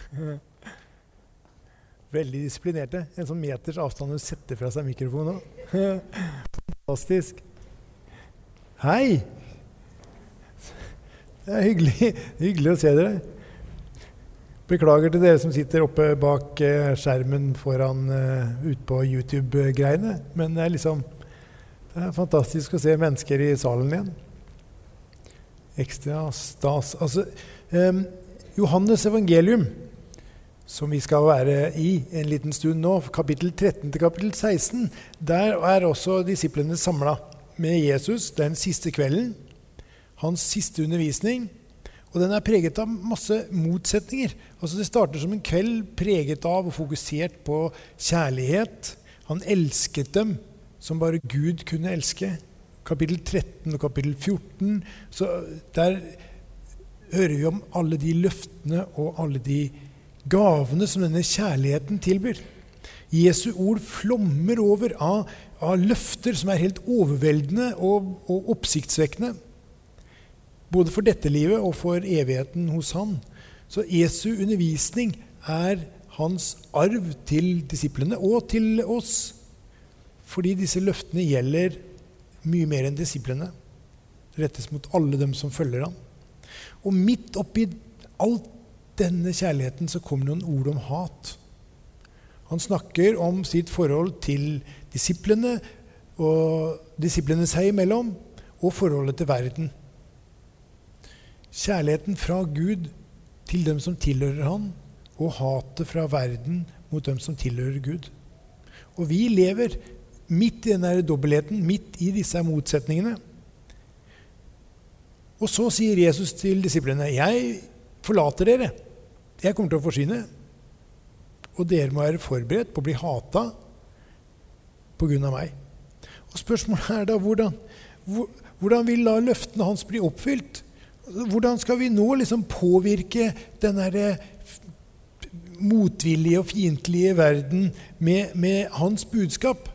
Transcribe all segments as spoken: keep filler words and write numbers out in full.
Veldig disiplinerte. En sånn meters avstand å sette fra seg mikrofonen. Fantastisk. Hei! Det er hyggelig, hyggelig å se dere. Beklager til dere som sitter oppe bak skjermen foran uh, ut på YouTube-greiene. Men det er liksom det er fantastisk å se mennesker i salen igjen. Ekstra stas. Altså, um, Johannes evangelium, som vi skal være i en liten stund nå, kapittel tretten til kapittel seksten, der er også disiplene samlet med Jesus den siste kvelden, hans siste undervisning, og den er preget av masse motsetninger. Altså det starter som en kveld preget av og fokusert på kjærlighet. Han elsket dem som bare Gud kunne elske. Kapittel tretten og kapittel fjorten, så der hører vi om alle de løftene og alle de gavene som denne kjærligheten tilbyr. Jesu ord flommer over av, av løfter som er helt overveldende og, og oppsiktsvekkende. Både for dette livet og for evigheten hos han. Så Jesu undervisning er hans arv til disiplene og til oss. Fordi disse løftene gjelder mye mer enn disiplene. Rettes mot alle dem som følger han. Og midt oppi alt denne kjærligheten så kommer noen ord om hat. Han snakker om sitt forhold til disiplene og disiplene seg imellom og forholdet til verden. Kjærligheten fra Gud til dem som tilhører han og hatet fra verden mot dem som tilhører Gud. Og vi lever midt i denne dobbeltheten, midt i disse motsetningene. Og så sier Jesus til disiplene, jeg forlater dere. Jeg kommer til å forsvinne. Og dere må være forberedt på å bli hatet på grunn av meg. Og spørsmålet er da, hvordan, hvordan vil da løftene hans bli oppfylt? Hvordan skal vi nå liksom påvirke denne motvillige og fiendtlige verden med, med hans budskap?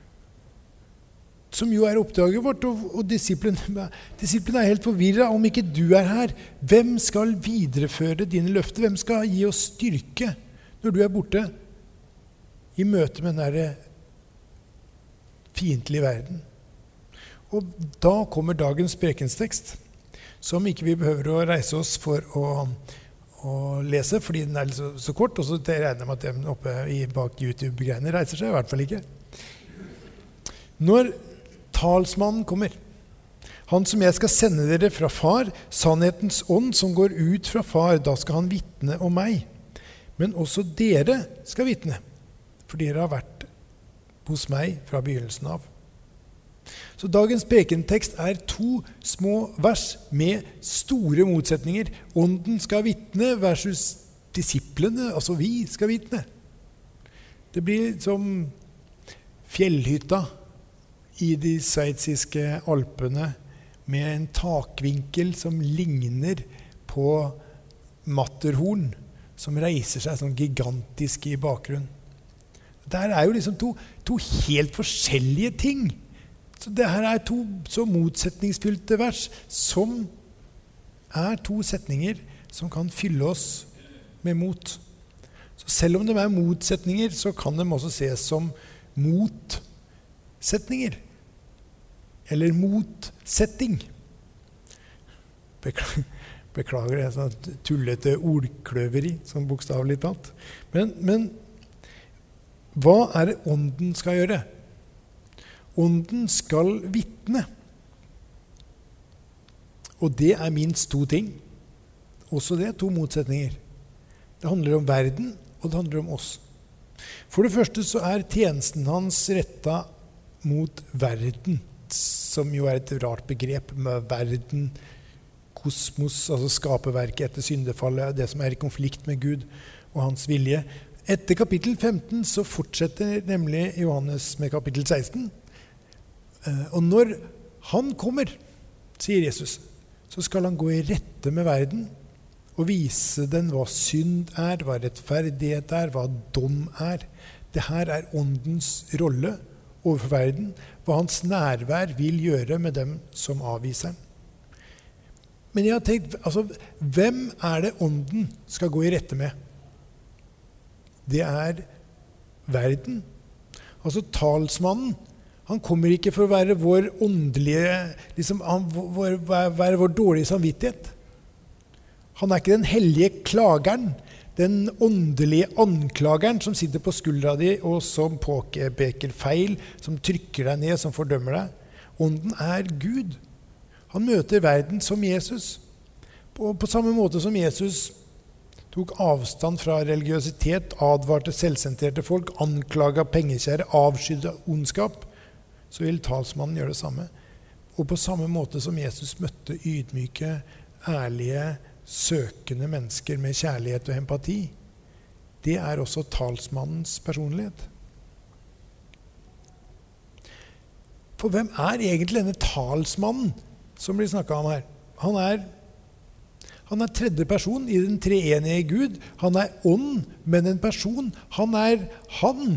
Som jo er oppdraget vårt, og, og disiplene, disiplene er helt forvirret. Om ikke du er her, hvem skal videreføre dine løfter? Hvem skal gi oss styrke når du er borte i møte med denne fiendtlige verden? Og da kommer dagens prekenstekst, som ikke vi behøver å reise oss for å, å lese, fordi den er så, så kort, og så regner jeg med at den oppe i bak YouTube-greiene reiser seg i hvert fall ikke. Når talsmannen kommer, han som jeg skal sende dere fra far, sannhetens ånd som går ut fra far, da skal han vitne om meg. Men også dere skal vitne, for dere har vært hos meg fra begynnelsen av. Så dagens prekentekst er to små vers med store motsetninger. Ånden skal vitne versus disiplene, altså vi skal vitne. Det blir som fjellhytta i de sveitsiske Alpene med en takvinkel som ligner på Matterhorn, som reiser seg sånn gigantisk i bakgrunnen. Der er jo liksom to, to helt forskjellige ting. Så det her er to så motsetningsfylte vers, som er to setninger som kan fylle oss med mot. Så selv om de er motsetninger, så kan de også ses som motsetninger. Eller motsetting. Beklager, beklager det, sånn tullete ordkløveri, som bokstavelig talt. Men, men hva er det ånden skal gjøre? Ånden skal vitne. Og det er minst to ting. Også det er to motsetninger. Det handler om verden, og det handler om oss. For det første så er tjenesten hans rettet mot verden, som jo er et rart begrep med verden, kosmos, altså skaperverket etter syndefallet, det som er i konflikt med Gud og hans vilje. Etter kapittel femten så fortsetter nemlig Johannes med kapittel seksten. Og når han kommer, sier Jesus, så skal han gå i rette med verden og vise den hva synd er, hva rettferdighet er, hva dom er. Det her er åndens rolle overfor verden, hva hans nærvær vil gjøre med dem som avviser den. Men jeg har tenkt, altså, hvem er det ånden skal gå i rette med? det er verden. Altså talsmannen, han kommer ikke for å være vår åndelige, liksom, han, vår, være vår dårlige samvittighet. Han er ikke den hellige klageren, den åndelige anklageren som sitter på skuldra di og som påpeker feil, som trykker deg ned, som fordømmer deg. Ånden er Gud. Han møter verden som Jesus. På, på samme måte som Jesus tok avstand fra religiøsitet, advarte selvsentrerte folk, anklaget pengekjære, avskydde ondskap, så vil talsmannen gjøre det samme. Og på samme måte som Jesus møtte ydmyke, ærlige, søkende mennesker med kjærlighet og empati, det er også talsmannens personlighet. For hvem er egentlig denne talsmannen som blir snakket om her? Han er, han er tredje person i den treenige Gud. Han er ånd, men en person. Han er han.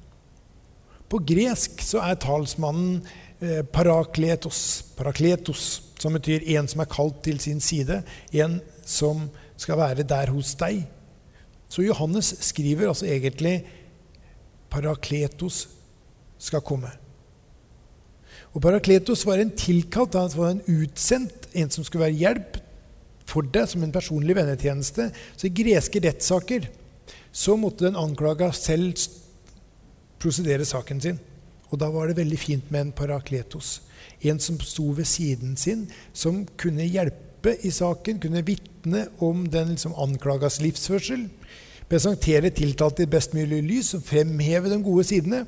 På gresk så er talsmannen eh, parakletos, parakletos, som betyr en som er kalt til sin side, en som skal være der hos deg. Så Johannes skriver altså egentlig parakletos skal komme. Og parakletos var en tilkalt, han var en utsendt, en som skulle være hjelp for deg som en personlig vennetjeneste. Så i greske rettssaker så måtte den anklaga selv prosedere saken sin. Og da var det veldig fint med en parakletos. En som sto ved siden sin, som kunne hjelpe i saken, kunne vitne om den liksom anklagas livsførsel, presentere tiltalte i best mulig lys, og fremheve de gode sidene.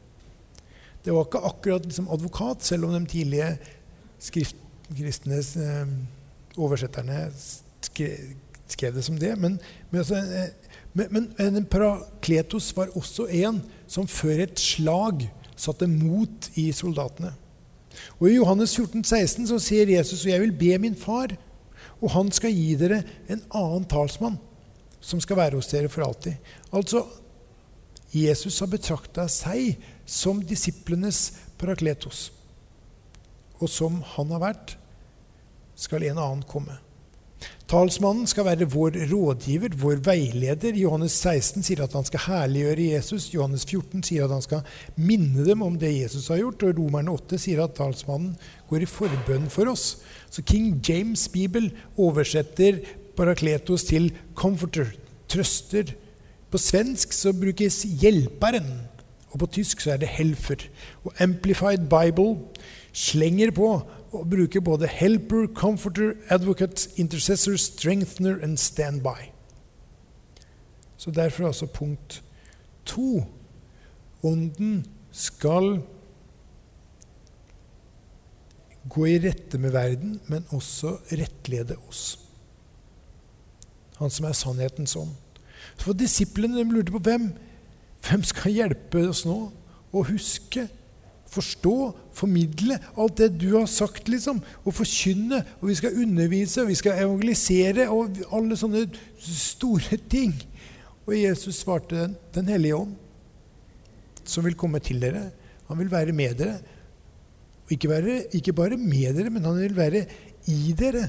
Det var ikke akkurat liksom advokat, selv om de tidlige skrift, kristne eh, oversetterne skrev, skrev det som det. Men, men, altså, eh, men, men en parakletos var også en som før et slag satte mot i soldatene. Og i Johannes fjorten seksten så sier Jesus, og jeg vil be min far, og han skal gi dere en annen talsmann, som skal være hos dere for alltid. Altså, Jesus har betraktet seg som disiplenes parakletos. Og som han har vært, skal en annen komme. Talsmannen skal være vår rådgiver, vår veileder. Johannes seksten sier at han skal herliggjøre Jesus. Johannes fjorten sier at han skal minne dem om det Jesus har gjort. Og Romerne åtte sier at talsmannen går i forbønn for oss. Så King James Bibel oversetter parakletos til comforter, trøster. På svensk så brukes hjelperen, og på tysk så er det helfer. Og Amplified Bible slenger på og bruker både helper, comforter, advocate, intercessor, strengthener and standby. Så derfor altså punkt to. Ånden skal gå i rette med verden, men også rettlede oss. Han som er sannhetens ånd. Så for disiplene de lurte på hvem, hvem skal hjelpe oss nå å huske, forstå, formidle alt det du har sagt, liksom, og forkynne, og vi skal undervise, og vi skal evangelisere, og alle sånne store ting. Og Jesus svarte den, den hellige ånd, som vil komme til dere. Han vil være med dere. Og ikke, være, ikke bare med dere, men han vil være i dere.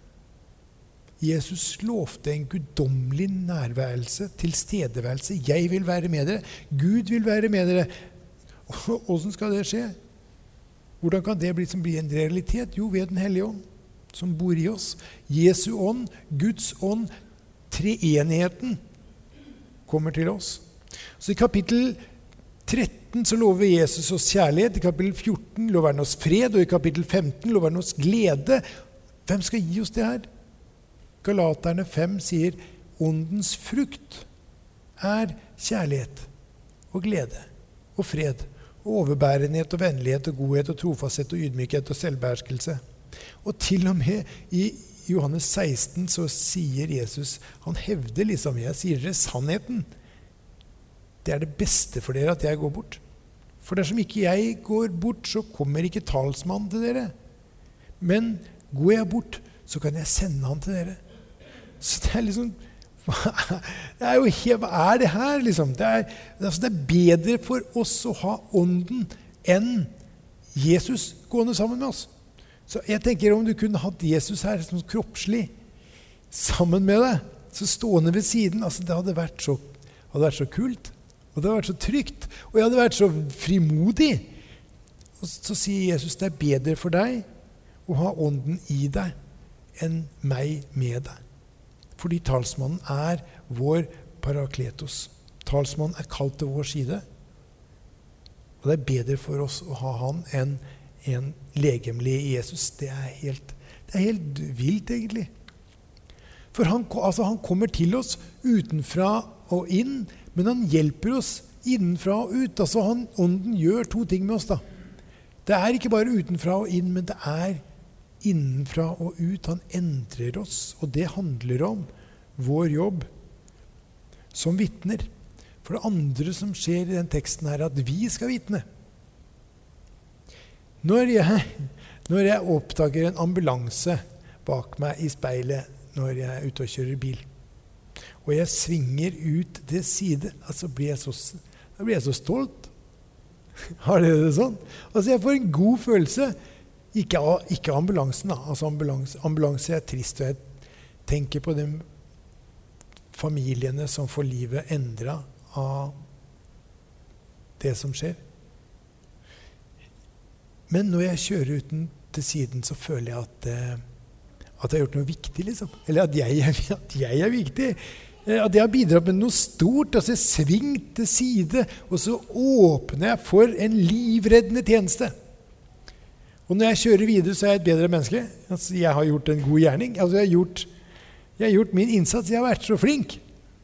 Jesus lovte en guddommelig nærværelse, tilstedeværelse. Jeg vil være med dere. Gud vil være med dere. Hvordan skal det skje? Hvordan kan det bli, som blir en realitet? Jo, ved den hellige ånd, som bor i oss. Jesu ånd, Guds ånd, treenigheten kommer til oss. Så i kapittel tretten så lover Jesus oss kjærlighet, i kapittel fjorten lover han oss fred, og i kapittel femten lover han oss glede. Hvem skal gi oss det her? Galaterne fem sier, åndens frukt er kjærlighet og glede og fred og overbærenhet og vennlighet og godhet og trofasthet og ydmykhet og selvbeherskelse. Og til og med i Johannes seksten så sier Jesus, han hevder liksom, jeg sier dere sannheten. Det er det beste for dere at jeg går bort. For dersom ikke jeg går bort, så kommer ikke talsmannen til dere. Men går jeg bort, så kan jeg sende han til dere. Så det er liksom, det er jo helt, hva er det her liksom? Det er, altså det er bedre for oss å ha ånden enn Jesus gående sammen med oss. Så jeg tenker om du kunne hatt Jesus her som kroppslig sammen med deg, så stående ved siden, altså det hadde vært så, hadde vært så kult, og det hadde vært så trygt, og jeg hadde vært så frimodig. Og så sier Jesus, det er bedre for deg å ha ånden i deg enn meg med deg. Fordi talsmannen er vår parakletos. Talsmannen er kalt til vår side. Og det er bedre for oss å ha han enn en legemlig i Jesus. Det er helt, det er helt vilt egentlig. For han, altså han kommer til oss utenfra og inn, men han hjelper oss innenfra og ut. Altså han, ånden gjør to ting med oss da. Det er ikke bare utenfra og inn, men det er innenfra og ut. Han endrer oss, og det handler om vår jobb som vittner. For det andre som skjer i den teksten her, er at vi skal vittne. Når jeg, når jeg oppdager en ambulanse bak meg i speilet når jeg er ute og kjører bil, og jeg svinger ut til side, altså blir jeg så, da blir jeg så stolt. Har dere det sånn? Altså jeg får en god følelse. Ikke, ikke ambulansen da. Altså ambulanse, ambulanse er trist, og jeg tenker på de familiene som får livet endret av det som skjer. Men når jeg kjører uten til siden, så føler jeg at, at jeg har gjort noe viktig, liksom. Eller at jeg, er, at jeg er viktig. At jeg har bidratt med noe stort, altså jeg svingt til side, og så åpner jeg for en livreddende tjeneste. Og når jeg kjører videre, så er jeg et bedre menneske. Altså, jeg har gjort en god gjerning. Altså, jeg har gjort, jeg har gjort min innsats. Jeg har vært så flink.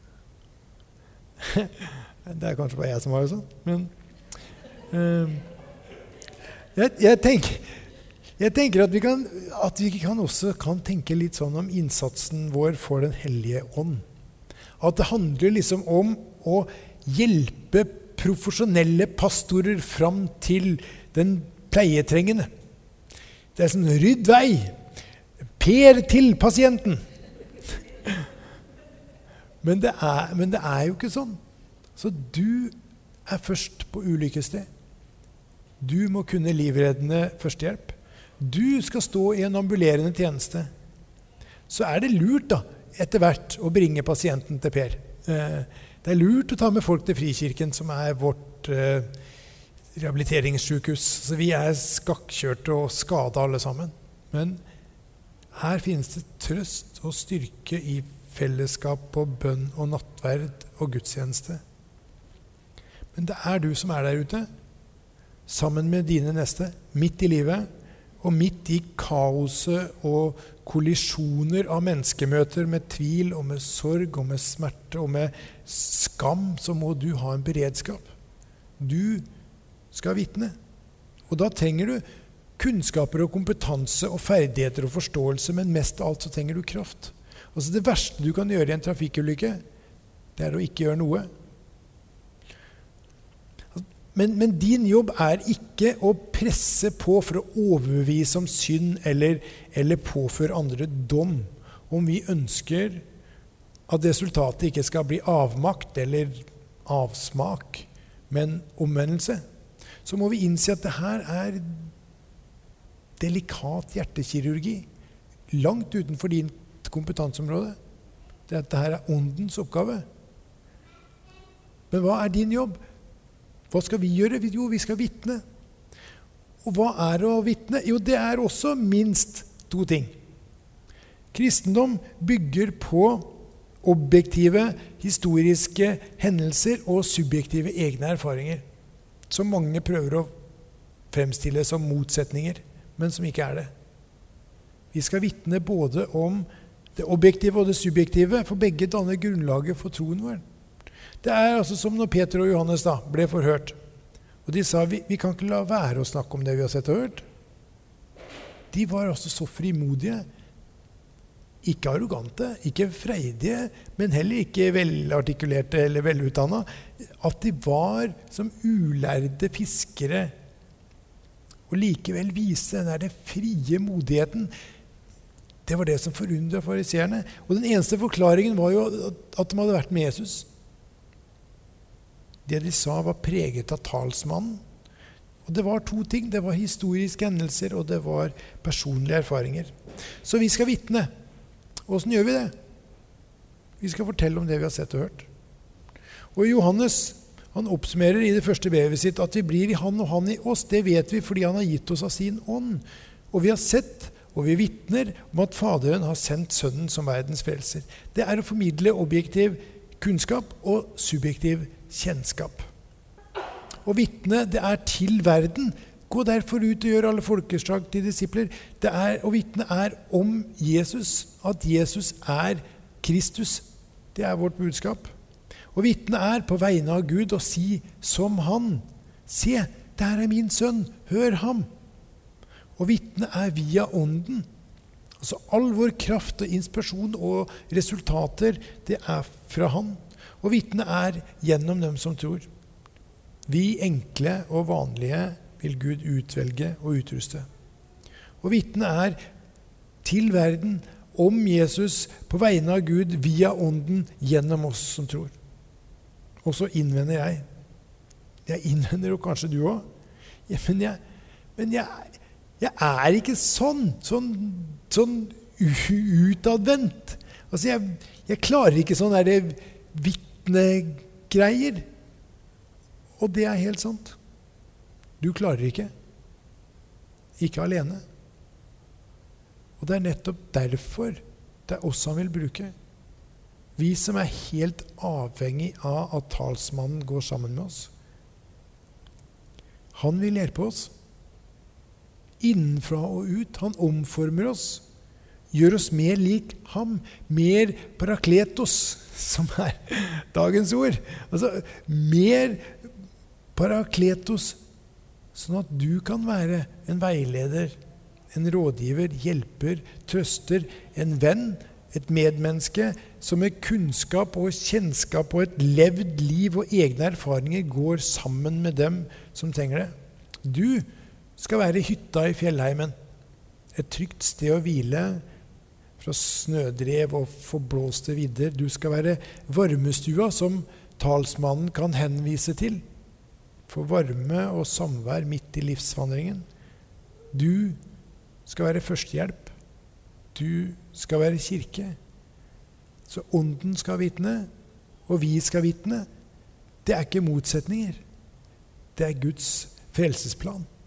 Det er kanskje bare jeg som var det sånn. Men uh, jeg, jeg, tenker, jeg tenker at vi, kan, at vi kan også kan tenke litt sånn om innsatsen vår for den hellige ånd. At det handler liksom om å hjelpe profesjonelle pastorer fram til den pleietrengende. Det er sånn, rydd vei, per til pasienten. Men det, er, men det er jo ikke sånn. Så du er først på ulykkessted. Du må kunne livreddende førstehjelp. Du skal stå i en ambulerende tjeneste. Så er det lurt da, etter hvert å bringe pasienten til Per. Det er lurt å ta med folk til Frikirken, som er vårt rehabiliteringssykehus. Så vi er skakkjørte og skadet alle sammen. Men her finnes det trøst og styrke i fellesskap på bønn og nattverd og gudstjeneste. Men det er du som er der ute, sammen med dine neste, midt i livet, og midt i kaoset og kollisjoner av menneskemøter med tvil og med sorg og med smerte og med skam, så må du ha en beredskap. Du skal vitne. Og da trenger du kunnskaper og kompetanse og ferdigheter og forståelse, men mest av alt så trenger du kraft. Altså det verste du kan gjøre i en trafikkulykke, det er å ikke gjøre noe. Men, men din jobb er ikke å presse på for å overbevise om synd eller, eller påføre andre dom. Om vi ønsker at resultatet ikke skal bli avmakt eller avsmak, men omvendelse, så må vi innse at det her er delikat hjertekirurgi, langt utenfor din kompetanseområde. Dette her er åndens oppgave. Men hva er din jobb? Hva skal vi gjøre? Jo, vi skal vitne. Og hva er å vitne? Jo, det er også minst to ting. Kristendom bygger på objektive, historiske hendelser og subjektive egne erfaringer, som mange prøver å fremstille som motsetninger, men som ikke er det. Vi skal vitne både om det objektive og det subjektive, for begge danner grunnlaget for troen vår. Det er altså som når Peter og Johannes da ble forhørt. Og de sa, vi, vi kan ikke la være å snakke om det vi har sett og hørt. De var altså så frimodige, ikke arrogante, ikke freidige, men heller ikke velartikulerte eller velutdannet, at de var som ulærde fiskere, og likevel viste den der frie modigheten. Det var det som forundret fariseerne. Og den eneste forklaringen var jo at de hadde vært med Jesus. Det de sa var preget av talsmannen. Og det var to ting. Det var historiske hendelser, og det var personlige erfaringer. Så vi skal vitne. Hvordan gjør vi det? Vi skal fortelle om det vi har sett og hørt. Og Johannes, han oppsummerer i det første brevet sitt at vi blir i han og han i oss. Det vet vi fordi han har gitt oss av sin ånd. Og vi har sett, og vi vitner om at Faderen har sendt Sønnen som verdens frelser. Det er å formidle objektiv kunnskap og subjektiv kjennskap. Og vitne, det er til verden. Gå derfor ut og gjør alle folkeslag til disipler. Det er, og vitne er om Jesus, at Jesus er Kristus. Det er vårt budskap. Og vitne er på vegne av Gud og si som han. Se, der er min sønn, hør ham. Og vitne er via ånden. Altså all vår kraft og inspirasjon og resultater, det er fra han. Og vitne er gjennom dem som tror. Vi enkle og vanlige vil Gud utvelge og utruste. Og vitne er til verden om Jesus på vegne av Gud via ånden gjennom oss som tror. Og så innvender jeg. Jeg innvender, og kanskje du også. Ja, men jeg, men jeg, jeg er ikke sånn, sånn, sånn utadvendt. Altså, jeg, jeg klarer ikke sånn der vitnegreier. Og det er helt sant. Du klarer ikke. Ikke alene. Og det er nettopp derfor det er oss han vil bruke. Vi som er helt avhengig av at talsmannen går sammen med oss. Han vil hjelpe oss. Innenfra og ut. Han omformer oss. Gjør oss mer lik ham. Mer parakletos, som er dagens ord. Altså, mer parakletos, sånn at du kan være en veileder, en rådgiver, hjelper, trøster, en venn, et medmenneske som med kunnskap og kjennskap og et levd liv og egne erfaringer går sammen med dem som trenger det. Du skal være hytta i fjellheimen, et trygt sted å hvile fra snødrev og forblåste vidder. Du skal være varmestua som talsmannen kan henvise til, for varme og samvær midt i livsvandringen. Du skal være førstehjelp. Du skal være kirke. Så ånden skal vitne, og vi skal vitne. Det er ikke motsetninger. Det er Guds frelsesplan.